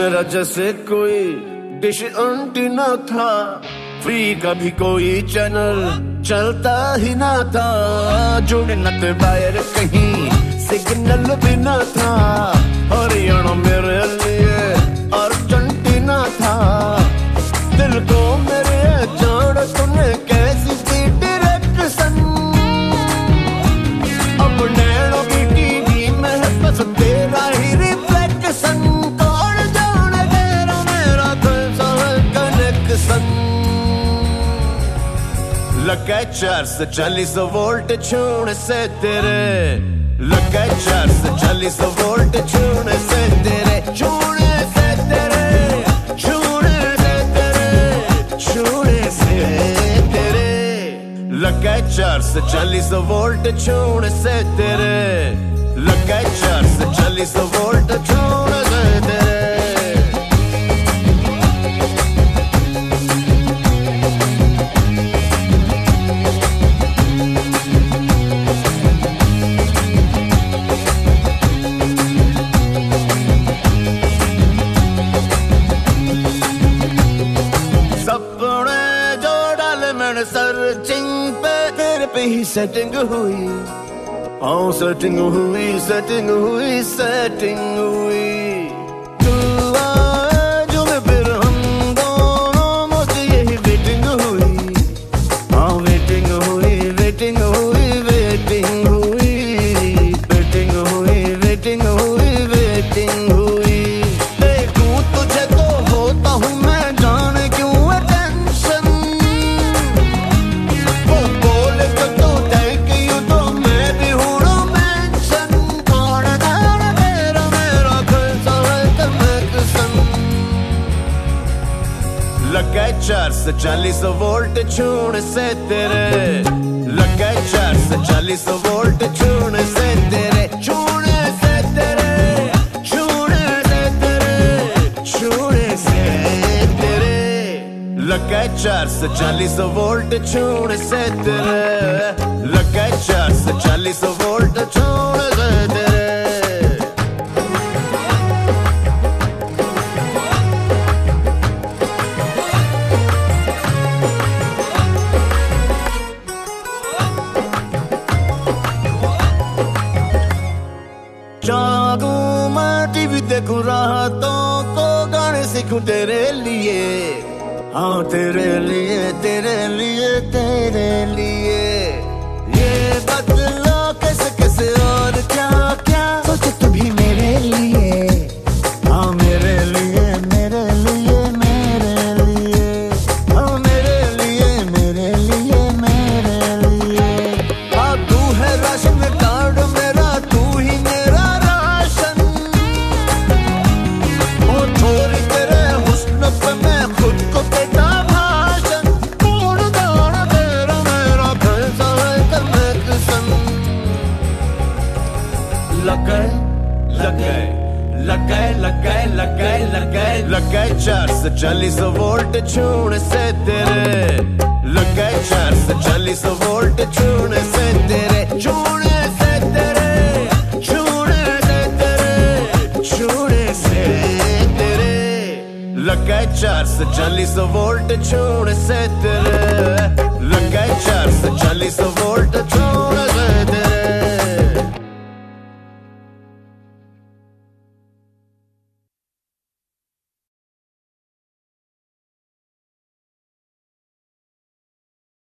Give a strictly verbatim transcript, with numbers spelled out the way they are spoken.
मेरा जैसे कोई डिश एंटीना था, फ्री का भी कोई चैनल चलता ही ना था, जुड़ना तो वायर कहीं सिग्नल भी ना था, हरियाणा मेरे लिए अर्जेंटीना था, दिल को मेरे जान तूने कैसी दी डायरेक्शन, अब नैनो की टीवी में बस तेरा ही रिफ्लेक्शन, कौन जाने तेरा मेरा कैसा है कनेक्शन, लगा चार सौ चालीस वोल्ट छूने से तेरे, लगा चार सौ चालीस वोल्ट छूने से तेरे, छूने से तेरे, छूने से तेरे, छूने से तेरे, लगा चार सौ चालीस वोल्ट छूने से तेरे, लगा चार सौ चालीस वोल्ट छूने से तेरे। सर्चिंग पे तेरे पे ही सेटिंग हुई, हाँ सेटिंग हुई, सेटिंग हुई, सेटिंग हुई, तू आए जो मैं फिर हम दोनों मुझे यही वेटिंग हुई, हाँ वेटिंग हुई, वेटिंग हुई, वेटिंग हुई, वेटिंग हुई, वेटिंग हुई, वेटिंग हुई, देखूं तुझे तो होता हूँ मैं जाने क्यों टेंशन, लगा चार सौ चालीस वोल्ट छूने से तेरे, लगा चार सौ चालीस वोल्ट छूने से तेरे, छूने से तेरे, छूने से तेरे, छूने से तेरे, लगा चार सौ चालीस वोल्ट छूने से तेरे, लगा चार सौ चालीस वोल्ट छूने से तेरे। जागू मैं टीवी देखूं रातों को गाने सीखूं तेरे लिए, हाँ तेरे लिए, तेरे लिए, तेरे लिए, ये बदला कैसे कैसे और क्या क्या सोचे तू भी मेरे लिए, हाँ मेरे लिए, मेरे लिए, मेरे लिए, हाँ मेरे लिए, मेरे लिए, मेरे लिए, हाँ तू है राशन कार्ड मेरा, तू ही मेरा राशन, ओ छोरी तेरे हुस्न पे मैं खुद को देता भाषण, कौन जाने तेरा मेरा कैसा है कनेक्शन, लगा लगा लगा लगा लगा लगा लगा चार सौ चालीस वोल्ट छूने से तेरे, लगा चार सौ चालीस वोल्ट छूने से तेरे, छूने से तेरे, छूने से तेरे, छूने से तेरे, लगा चार सौ चालीस वोल्ट छूने से तेरे, लगा चार सौ चालीस वोल्ट छूने